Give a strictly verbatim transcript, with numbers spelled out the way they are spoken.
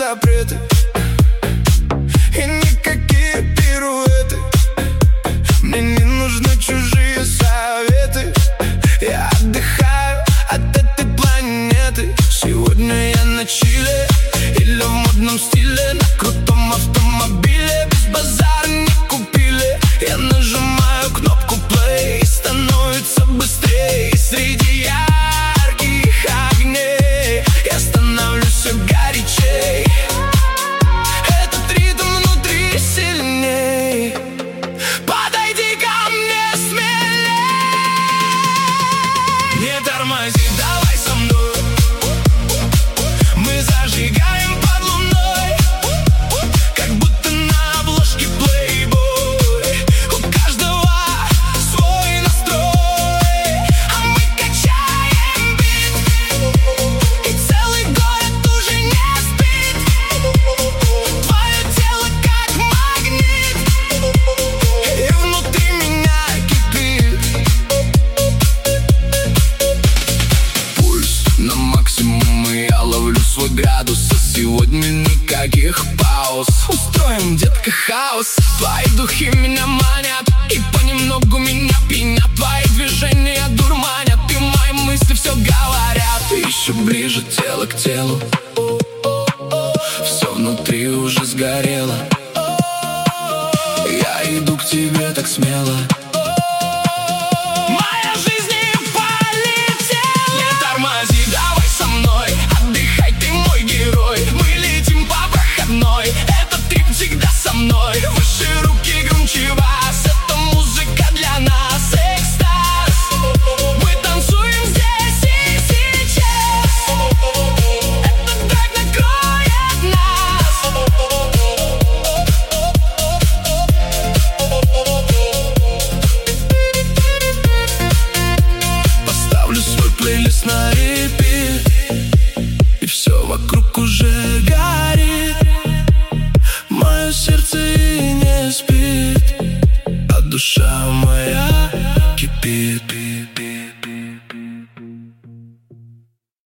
запреты и никакие пируэты. Мне не нужны чужие советы. Я отдыхаю от этой планеты. Сегодня я на чиле или в модном стиле, на крутом автомобиле. Без базара не купили. Я нажимаю кнопку play и становится быстрее. И среди ярких огней я становлюсь все горячей. Этот ритм внутри сильней. Подойди ко мне смелей. Не тормози, давай со мной. Мы зажигаем под луной, как будто на обложке Playboy. У каждого свой настрой, а мы качаем бит, и целый город уже не спит. Твое тело как магнит, и внутри меня кипит. Пульс на максимум, и я ловлю свой градус. А сегодня никаких пауз. Устроим, детка, хаос. Твои духи меня манят, и понемногу меня пьянят. Твои движения дурманят, и мои мысли все говорят. Еще ближе тело к телу, все внутри уже сгорело. Я иду к тебе так смело.